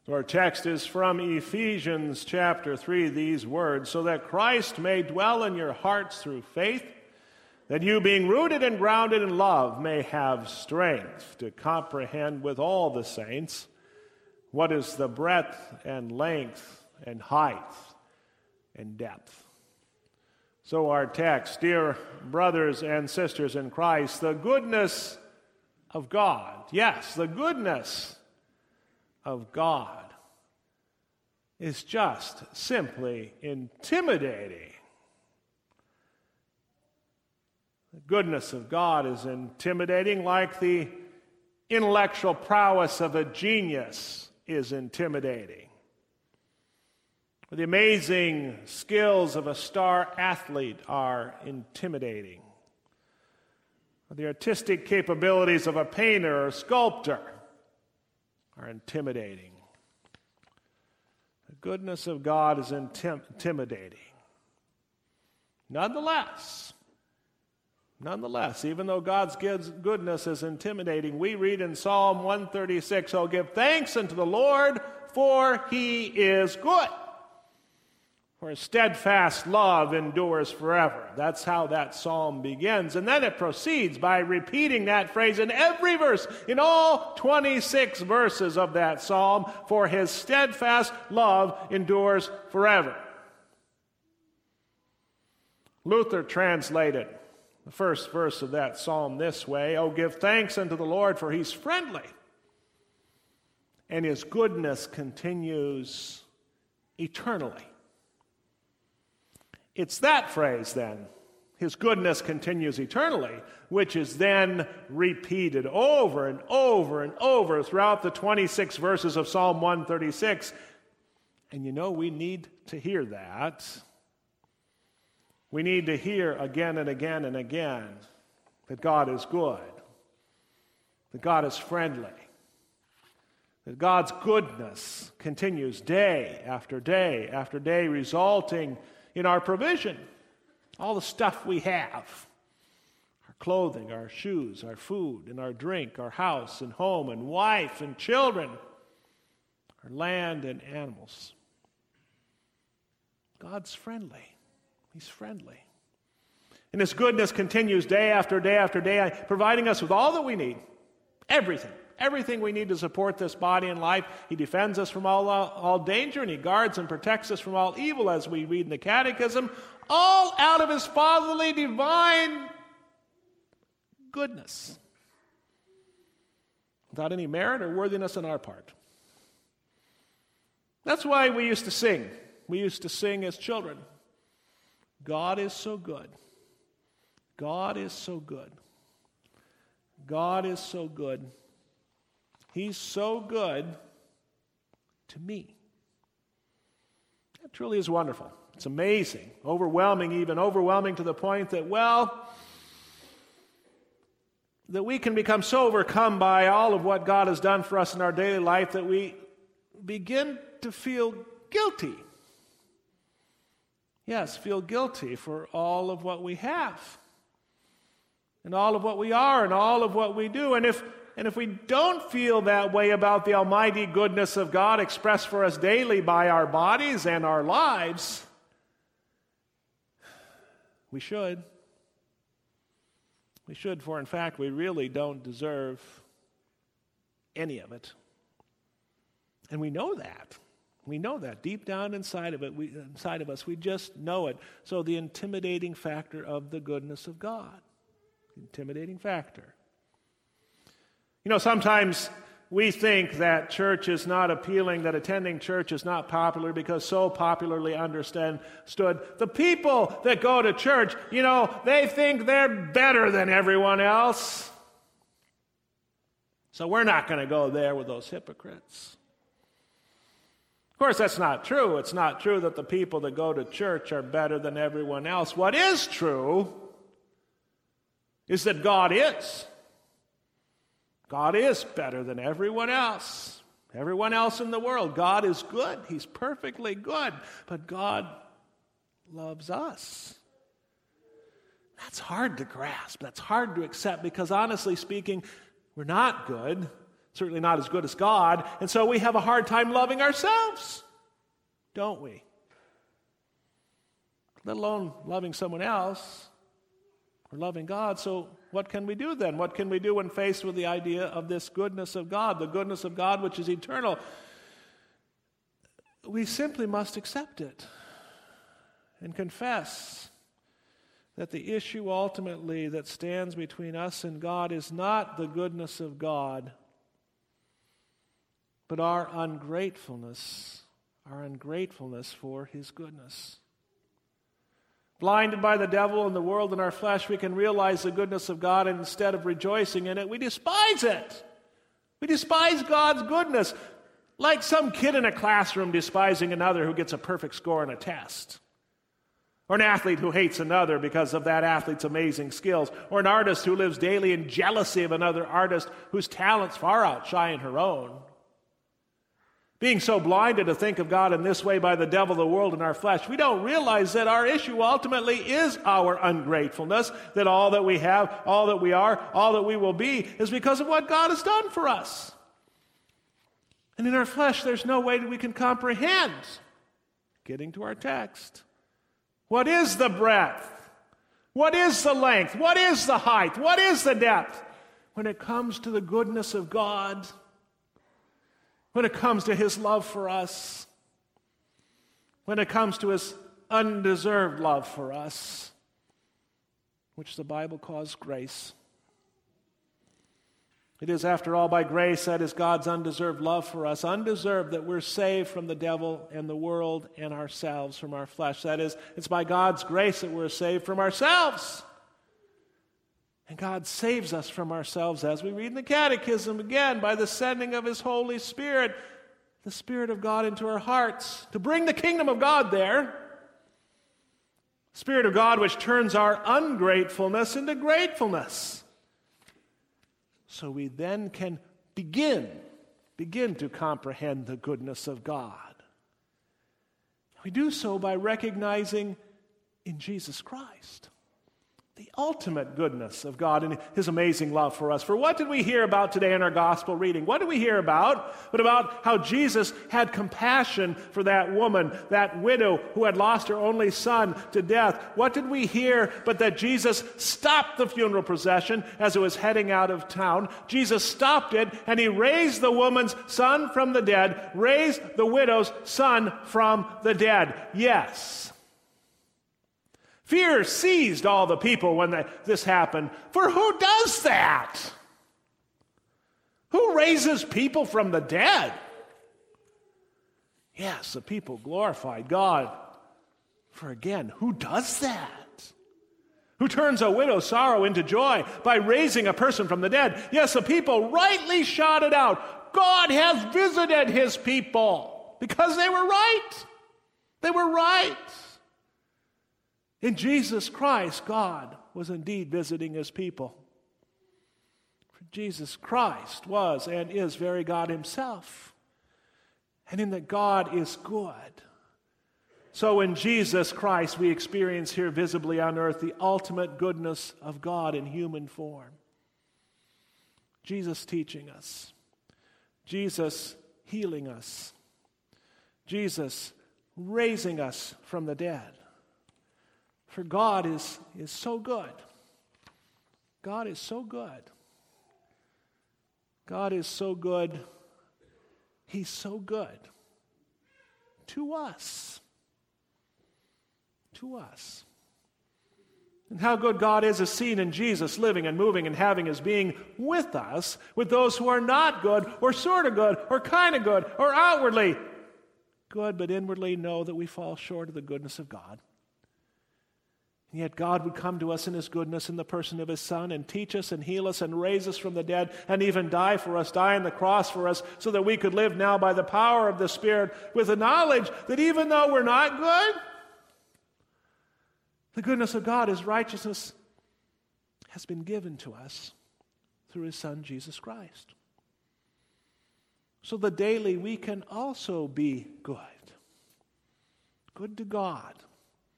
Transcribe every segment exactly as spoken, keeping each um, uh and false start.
Our text is from Ephesians chapter three, these words, "So that Christ may dwell in your hearts through faith, that you, being rooted and grounded in love, may have strength to comprehend with all the saints what is the breadth and length and height and depth." So our text, dear brothers and sisters in Christ, the goodness of God, yes, the goodness of God is just simply intimidating. The goodness of God is intimidating, like the intellectual prowess of a genius is intimidating. The amazing skills of a star athlete are intimidating. The artistic capabilities of a painter or sculptor are intimidating. The goodness of God is intim- intimidating. Nonetheless, nonetheless, even though God's goodness is intimidating, we read in Psalm one thirty-six, "Oh, give thanks unto the Lord, for he is good. For his steadfast love endures forever." That's how that psalm begins. And then it proceeds by repeating that phrase in every verse, in all twenty-six verses of that psalm, "For his steadfast love endures forever." Luther translated the first verse of that psalm this way, "Oh, give thanks unto the Lord, for he's friendly, and his goodness continues eternally." It's that phrase, then, "his goodness continues eternally," which is then repeated over and over and over throughout the twenty-six verses of Psalm one thirty-six. And you know, we need to hear that. We need to hear again and again and again that God is good, that God is friendly, that God's goodness continues day after day after day, resulting in our provision, all the stuff we have, our clothing, our shoes, our food, and our drink, our house and home and wife and children, our land and animals. God's friendly. He's friendly. And his goodness continues day after day after day, providing us with all that we need, everything. Everything we need to support this body and life. He defends us from all, all danger, and he guards and protects us from all evil, as we read in the Catechism, all out of his fatherly divine goodness, without any merit or worthiness on our part. That's why we used to sing. We used to sing as children, "God is so good. God is so good. God is so good. He's so good to me." That truly is wonderful. It's amazing, overwhelming even, overwhelming to the point that, well, that we can become so overcome by all of what God has done for us in our daily life that we begin to feel guilty. Yes, feel guilty for all of what we have, and all of what we are, and all of what we do. And if And if we don't feel that way about the almighty goodness of God expressed for us daily by our bodies and our lives, we should. We should, for in fact, we really don't deserve any of it. And we know that. We know that. Deep down inside of it, we, inside of us, we just know it. So the intimidating factor of the goodness of God. Intimidating factor. You know, sometimes we think that church is not appealing, that attending church is not popular because so popularly understood. The people that go to church, you know, they think they're better than everyone else. So we're not going to go there with those hypocrites. Of course, that's not true. It's not true that the people that go to church are better than everyone else. What is true is that God is. God is better than everyone else. Everyone else in the world. God is good. He's perfectly good. But God loves us. That's hard to grasp. That's hard to accept because honestly speaking, we're not good. certainly not as good as God, and so we have a hard time loving ourselves, don't we? Let alone loving someone else or loving God. So what can we do then? What can we do when faced with the idea of this goodness of God, the goodness of God which is eternal? We simply must accept it and confess that the issue ultimately that stands between us and God is not the goodness of God, but our ungratefulness, our ungratefulness for His goodness. Blinded by the devil and the world and our flesh, we can realize the goodness of God, and instead of rejoicing in it, we despise it. We despise God's goodness, like some kid in a classroom despising another who gets a perfect score on a test. Or an athlete who hates another because of that athlete's amazing skills. Or an artist who lives daily in jealousy of another artist whose talents far outshine her own. Being so blinded to think of God in this way by the devil, the world, and our flesh, we don't realize that our issue ultimately is our ungratefulness, that all that we have, all that we are, all that we will be is because of what God has done for us. And in our flesh, there's no way that we can comprehend. Getting to our text. What is the breadth? What is the length? What is the height? What is the depth? When it comes to the goodness of God, when it comes to His love for us, when it comes to His undeserved love for us, which the Bible calls grace. It is, after all, by grace, that is God's undeserved love for us, undeserved, that we're saved from the devil and the world and ourselves, from our flesh. That is, it's by God's grace that we're saved from ourselves. And God saves us from ourselves, as we read in the Catechism, again, by the sending of His Holy Spirit, the Spirit of God into our hearts, to bring the kingdom of God there. Spirit of God which turns our ungratefulness into gratefulness. So we then can begin, begin to comprehend the goodness of God. We do so by recognizing in Jesus Christ the ultimate goodness of God and His amazing love for us. For what did we hear about today in our gospel reading? What did we hear about? But about how Jesus had compassion for that woman, that widow who had lost her only son to death. What did we hear but that Jesus stopped the funeral procession as it was heading out of town? Jesus stopped it, and He raised the woman's son from the dead, raised the widow's son from the dead. Yes. Fear seized all the people when the, this happened. For who does that? Who raises people from the dead? Yes, the people glorified God. For again, who does that? Who turns a widow's sorrow into joy by raising a person from the dead? Yes, the people rightly shouted out, God has visited His people, because they were right. They were right. In Jesus Christ, God was indeed visiting His people. For Jesus Christ was and is very God Himself. And in that God is good. So in Jesus Christ, we experience here visibly on earth the ultimate goodness of God in human form. Jesus teaching us. Jesus healing us. Jesus raising us from the dead. For God is, is so good. God is so good. God is so good. He's so good to us. To us. And how good God is is seen in Jesus living and moving and having His being with us, with those who are not good, or sort of good, or kind of good, or outwardly good, but inwardly know that we fall short of the goodness of God. And yet God would come to us in His goodness in the person of His Son and teach us and heal us and raise us from the dead and even die for us, die on the cross for us, so that we could live now by the power of the Spirit with the knowledge that even though we're not good, the goodness of God, His righteousness, has been given to us through His Son, Jesus Christ. So that daily we can also be good. Good to God.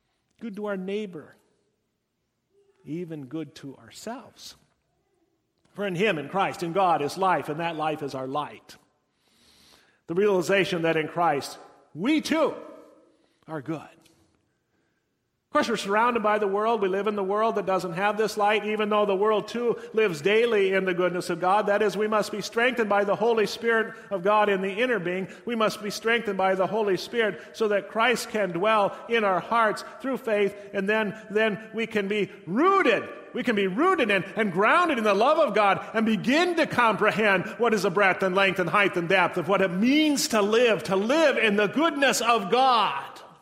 Good to our neighbor, even good to ourselves. For in Him, in Christ, in God is life, and that life is our light. The realization that in Christ, we too are good. Of course, we're surrounded by the world. We live in the world that doesn't have this light, even though the world too lives daily in the goodness of God. That is, we must be strengthened by the Holy Spirit of God in the inner being. We must be strengthened by the Holy Spirit so that Christ can dwell in our hearts through faith, and then, then we can be rooted. We can be rooted in and grounded in the love of God and begin to comprehend what is the breadth and length and height and depth of what it means to live, to live in the goodness of God.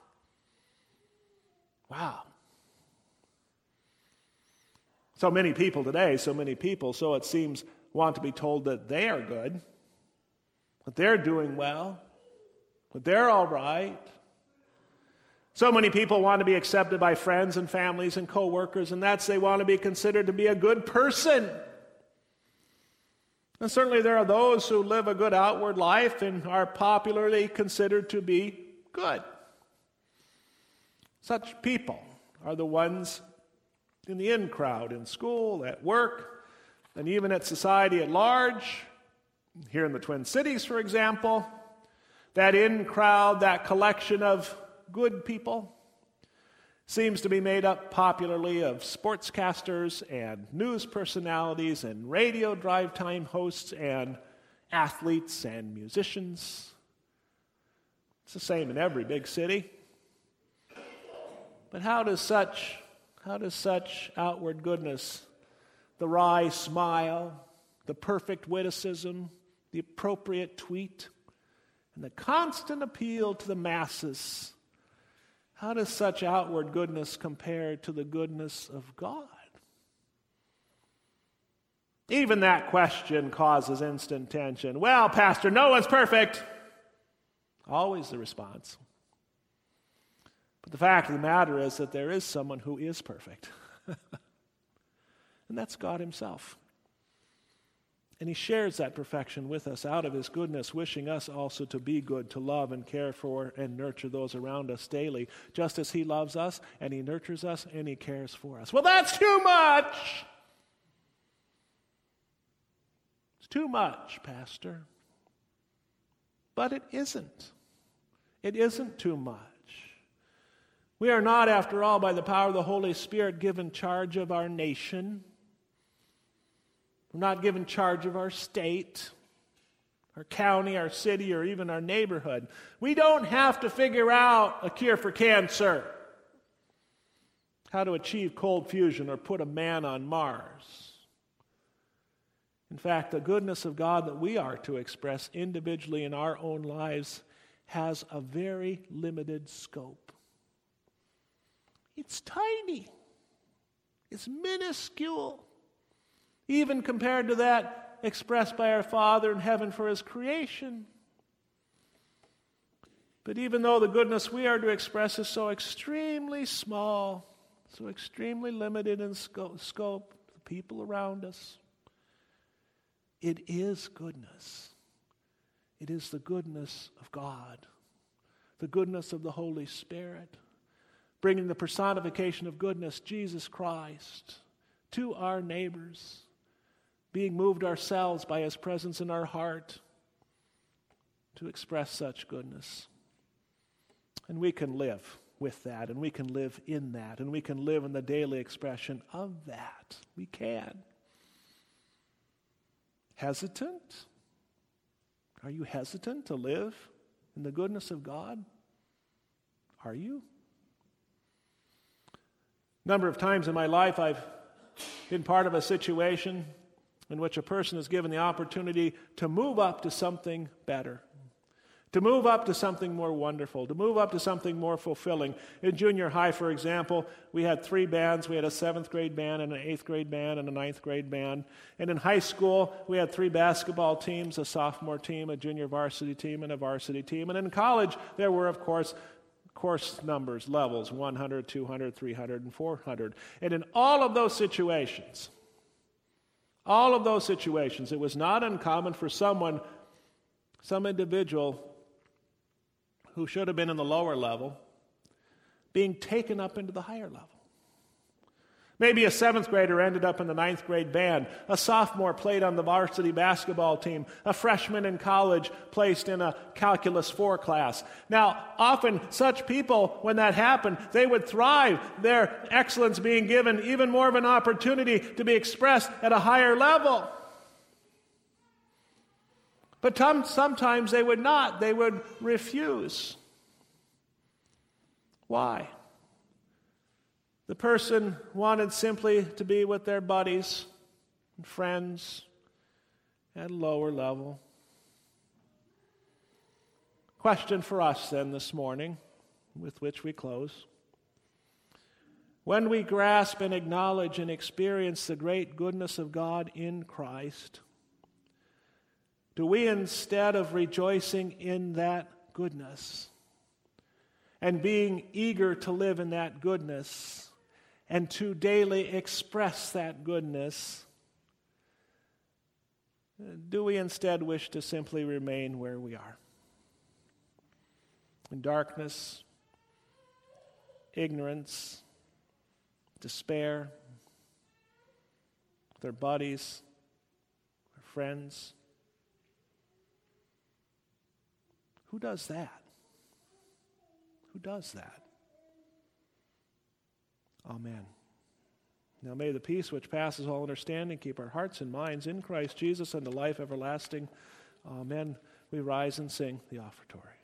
Wow. So many people today, so many people, so it seems, want to be told that they are good, that they're doing well, that they're all right. So many people want to be accepted by friends and families and co-workers, and that's they want to be considered to be a good person. And certainly there are those who live a good outward life and are popularly considered to be good. Such people are the ones in the in crowd, in school, at work, and even at society at large. Here in the Twin Cities, for example, that in crowd, that collection of good people seems to be made up popularly of sportscasters and news personalities and radio drive time hosts and athletes and musicians. It's the same in every big city. But how does such, how does such outward goodness, the wry smile, the perfect witticism, the appropriate tweet, and the constant appeal to the masses, how does such outward goodness compare to the goodness of God? Even that question causes instant tension. Well, Pastor, no one's perfect. Always the response. But the fact of the matter is that there is someone who is perfect. And that's God Himself. And He shares that perfection with us out of His goodness, wishing us also to be good, to love and care for and nurture those around us daily, just as He loves us and He nurtures us and He cares for us. Well, that's too much! It's too much, Pastor. But it isn't. It isn't too much. We are not, after all, by the power of the Holy Spirit, given charge of our nation. We're not given charge of our state, our county, our city, or even our neighborhood. We don't have to figure out a cure for cancer, how to achieve cold fusion, or put a man on Mars. In fact, the goodness of God that we are to express individually in our own lives has a very limited scope. It's tiny. It's minuscule. Even compared to that expressed by our Father in heaven for His creation. But even though the goodness we are to express is so extremely small, so extremely limited in scope, scope to the people around us, it is goodness. It is the goodness of God, the goodness of the Holy Spirit, bringing the personification of goodness, Jesus Christ, to our neighbors, being moved ourselves by His presence in our heart to express such goodness. And we can live with that, and we can live in that, and we can live in the daily expression of that. We can. Hesitant? Are you hesitant to live in the goodness of God? Are you? A number of times in my life I've been part of a situation in which a person is given the opportunity to move up to something better, to move up to something more wonderful, to move up to something more fulfilling. In junior high, for example, we had three bands. We had a seventh grade band and an eighth grade band and a ninth grade band. And in high school, we had three basketball teams, a sophomore team, a junior varsity team, and a varsity team. And in college, there were, of course, course numbers, levels, one hundred, two hundred, three hundred, and four hundred. And in all of those situations, all of those situations, it was not uncommon for someone, some individual who should have been in the lower level, being taken up into the higher level. Maybe a seventh grader ended up in the ninth grade band. A sophomore played on the varsity basketball team. A freshman in college placed in a calculus four class. Now, often such people, when that happened, they would thrive, their excellence being given even more of an opportunity to be expressed at a higher level. But tom- sometimes they would not. They would refuse. Why? The person wanted simply to be with their buddies and friends at a lower level. Question for us then this morning, with which we close. When we grasp and acknowledge and experience the great goodness of God in Christ, do we, instead of rejoicing in that goodness and being eager to live in that goodness, and to daily express that goodness, do we instead wish to simply remain where we are? In darkness, ignorance, despair, with our buddies, our friends. Who does that? Who does that? Amen. Now may the peace which passes all understanding keep our hearts and minds in Christ Jesus unto life everlasting. Amen. We rise and sing the offertory.